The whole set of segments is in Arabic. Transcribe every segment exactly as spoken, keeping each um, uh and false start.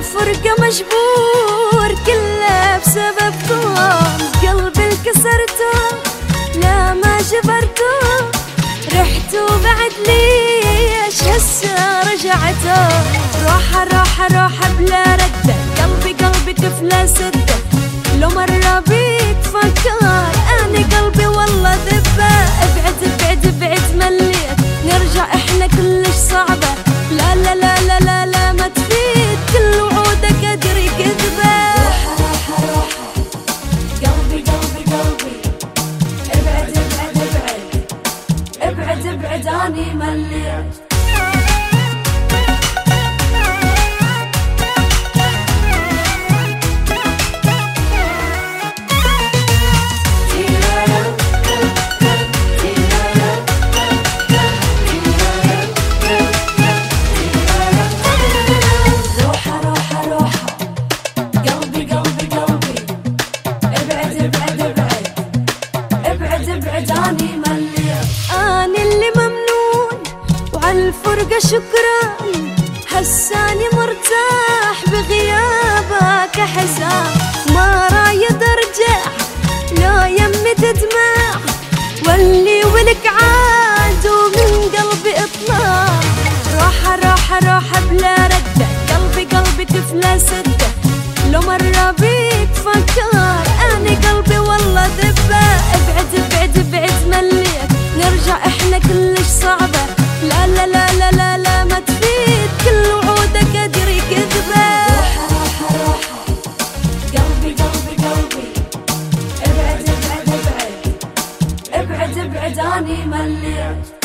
وعالفرقة مجبور، كله بسبب طوم قلبي انكسرته، لا ما جبرته، رحتوا بعد ليش هسه رجعته. روحه روحه روحه بلا رده، قلبي قلبي طفله سده، لو مرة بيك فكر أنا قلبي والله ذبه. ابعد ابعد ابعد مليت، نرجع احنا كلش صعبة، لا لا لا لا لا, لا ما تفيد، كل وعودك أدري كذبة. روحه روحه روحه قلبي قلبي قلبي، ابعد ابعد ابعد ابعد ابعد أني مليت. أني اللي ممنون وعالفرقة شكرا، هساني مرتاح بغيابك حزان، ما رايد ارجع لا يمي تدمع، واللي ولك عاد ومن قلبي اطلع. روحه روحه روحه بلا رده، قلبي قلبي طفله سده، لو مرة بيك فكر أنا قلبي والله ذبه. ابعد ابعد ابعد مليت، نرجع احنا كلش صعبة، لا لا لا لا لا, لا ما تفيد، كل وعودك أدري كذبة. روحه روحه روحه قلبي قلبي قلبي، ابعد ابعد ابعد ابعد ابعد أني مليت.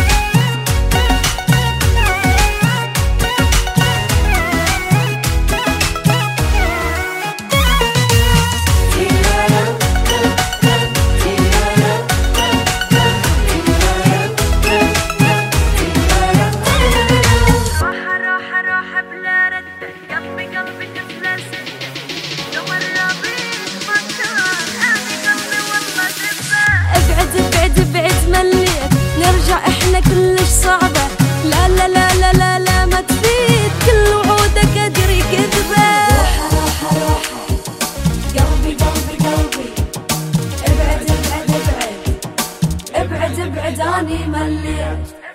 نرجع احنا كلش صعبة، لا لا لا لا لا, لا ما تفيد، كل وعودك أدري كذبة. روحه روحه روحه قلبي قلبي قلبي، ابعد ابعد ابعد ابعد ابعد أني مليت.